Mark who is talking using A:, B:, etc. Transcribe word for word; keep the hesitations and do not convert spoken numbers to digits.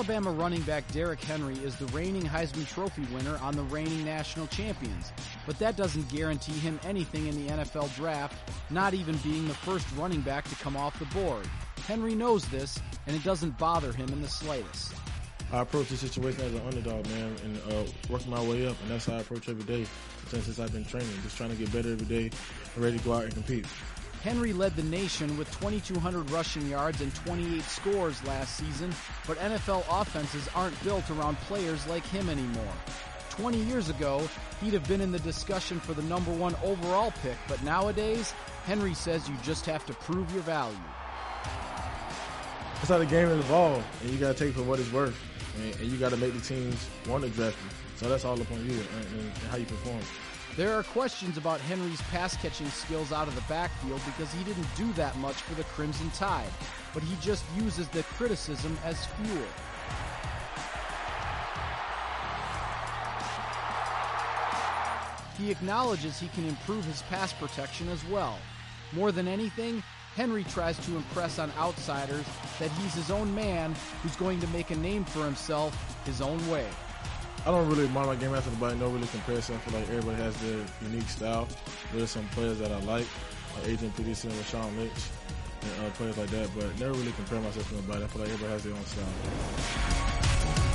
A: Alabama running back Derrick Henry is the reigning Heisman Trophy winner on the reigning national champions, but that doesn't guarantee him anything in the N F L draft, not even being the first running back to come off the board. Henry knows this, and it doesn't bother him in the slightest.
B: I approach the situation as an underdog, man, and uh, working my way up, and that's how I approach every day since, since I've been training, just trying to get better every day and ready to go out and compete.
A: Henry led the nation with twenty-two hundred rushing yards and twenty-eight scores last season, but N F L offenses aren't built around players like him anymore. twenty years ago, he'd have been in the discussion for the number one overall pick, but nowadays, Henry says you just have to prove your value.
B: That's how the game has evolved, and you got to take it for what it's worth, and, and you got to make the teams want to draft you. So that's all upon you and, and how you perform.
A: There are questions about Henry's pass-catching skills out of the backfield because he didn't do that much for the Crimson Tide, but he just uses the criticism as fuel. He acknowledges he can improve his pass protection as well. More than anything, Henry tries to impress on outsiders that he's his own man who's going to make a name for himself his own way.
B: I don't really mind my game after nobody, no really comparison. I feel like everybody has their unique style. There's some players that I like, like Adrian Peterson and Sean Lynch, and uh, players like that, but never really compare myself to nobody. I feel like everybody has their own style.